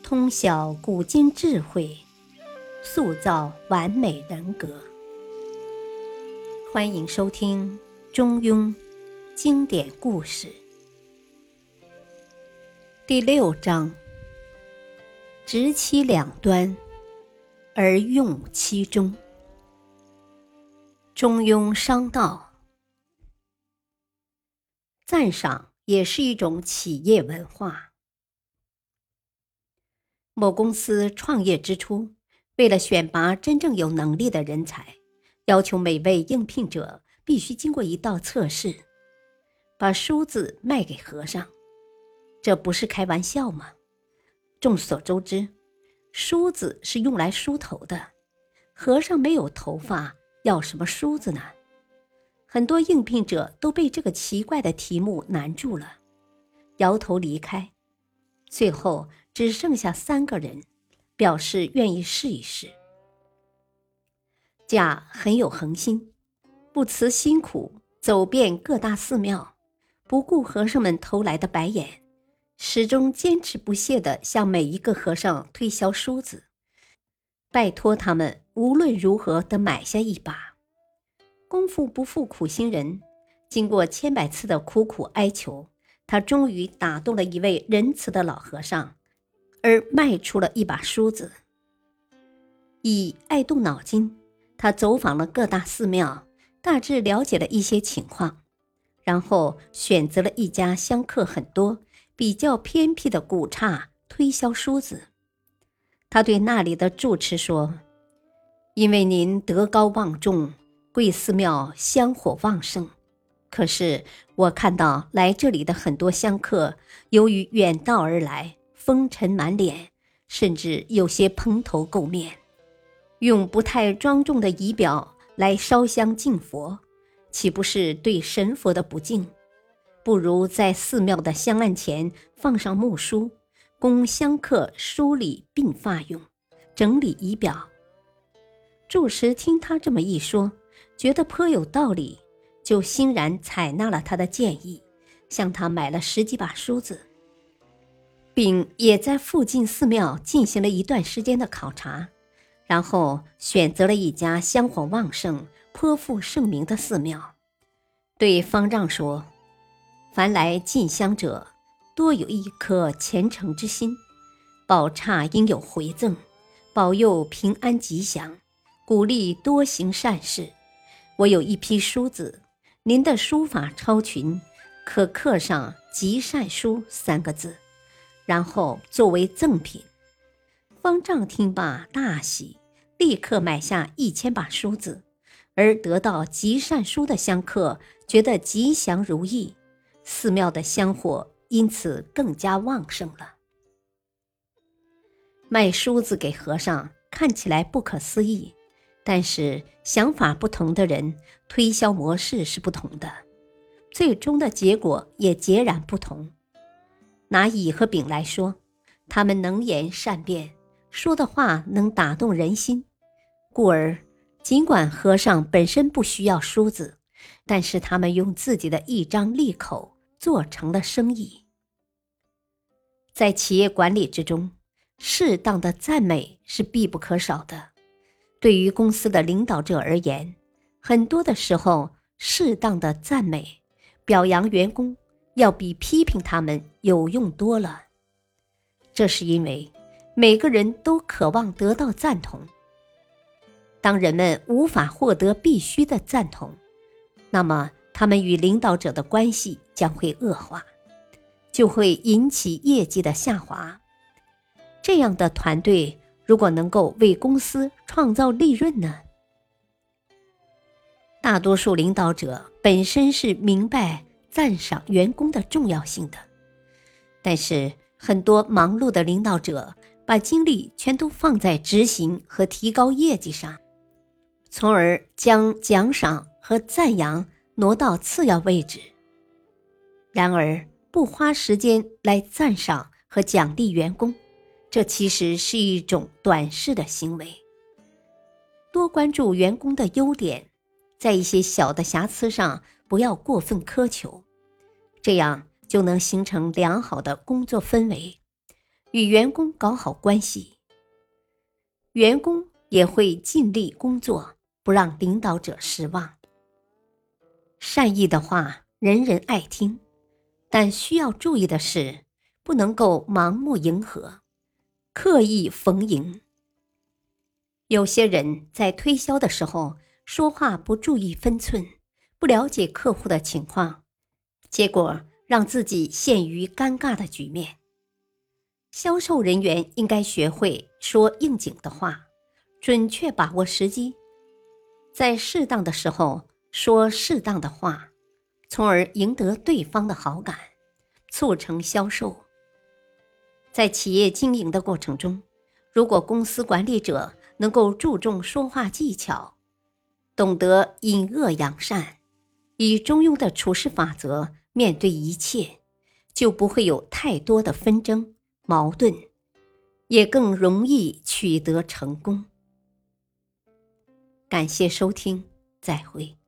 通晓古今智慧，塑造完美人格。欢迎收听中庸经典故事第6章：执其两端，而用其中。中庸商道，赞赏也是一种企业文化。某公司创业之初，为了选拔真正有能力的人才，要求每位应聘者必须经过一道测试，把梳子卖给和尚。这不是开玩笑吗？众所周知，梳子是用来梳头的，和尚没有头发，要什么梳子呢？很多应聘者都被这个奇怪的题目难住了，摇头离开。最后只剩下3个人，表示愿意试一试。甲很有恒心，不辞辛苦，走遍各大寺庙，不顾和尚们投来的白眼，始终坚持不懈地向每一个和尚推销梳子，拜托他们无论如何地买下一把。功夫不负苦心人，经过千百次的苦苦哀求，他终于打动了一位仁慈的老和尚，而卖出了一把梳子。乙爱动脑筋，他走访了各大寺庙，大致了解了一些情况，然后选择了一家香客很多、比较偏僻的古刹推销梳子。他对那里的住持说：“因为您德高望重，贵寺庙香火旺盛，可是我看到来这里的很多香客，由于远道而来，风尘满脸，甚至有些蓬头垢面，用不太庄重的仪表来烧香敬佛，岂不是对神佛的不敬？不如在寺庙的香案前放上木梳，供香客梳理鬓发用，整理仪表。”住持听他这么一说，觉得颇有道理，就欣然采纳了他的建议，向他买了10几把梳子，并也在附近寺庙进行了一段时间的考察，然后选择了一家香火旺盛、颇负盛名的寺庙，对方丈说：“凡来进香者，多有一颗虔诚之心，宝刹应有回赠，保佑平安吉祥，鼓励多行善事。我有一批梳子，您的书法超群，可刻上极善书3个字，然后作为赠品。”方丈听罢大喜，立刻买下1000把梳子，而得到极善书的香客觉得吉祥如意，寺庙的香火因此更加旺盛了。卖梳子给和尚看起来不可思议，但是想法不同的人，推销模式是不同的，最终的结果也截然不同。拿乙和丙来说，他们能言善辩，说的话能打动人心，故而尽管和尚本身不需要梳子，但是他们用自己的一张利口做成了生意。在企业管理之中，适当的赞美是必不可少的。对于公司的领导者而言，很多的时候，适当的赞美、表扬员工，要比批评他们有用多了。这是因为每个人都渴望得到赞同。当人们无法获得必须的赞同，那么他们与领导者的关系将会恶化，就会引起业绩的下滑。这样的团队如果能够为公司创造利润呢？大多数领导者本身是明白赞赏员工的重要性的，但是很多忙碌的领导者把精力全都放在执行和提高业绩上，从而将奖赏和赞扬挪到次要位置。然而，不花时间来赞赏和奖励员工，这其实是一种短视的行为。多关注员工的优点，在一些小的瑕疵上不要过分苛求，这样就能形成良好的工作氛围， 与员工搞好关系，员工也会尽力工作，不让领导者失望。善意的话人人爱听，但需要注意的是，不能够盲目迎合，刻意逢迎。有些人在推销的时候说话不注意分寸，不了解客户的情况，结果让自己陷于尴尬的局面。销售人员应该学会说应景的话，准确把握时机，在适当的时候说适当的话，从而赢得对方的好感，促成销售。在企业经营的过程中，如果公司管理者能够注重说话技巧，懂得隐恶扬善，以中庸的处事法则面对一切，就不会有太多的纷争矛盾，也更容易取得成功。感谢收听，再会。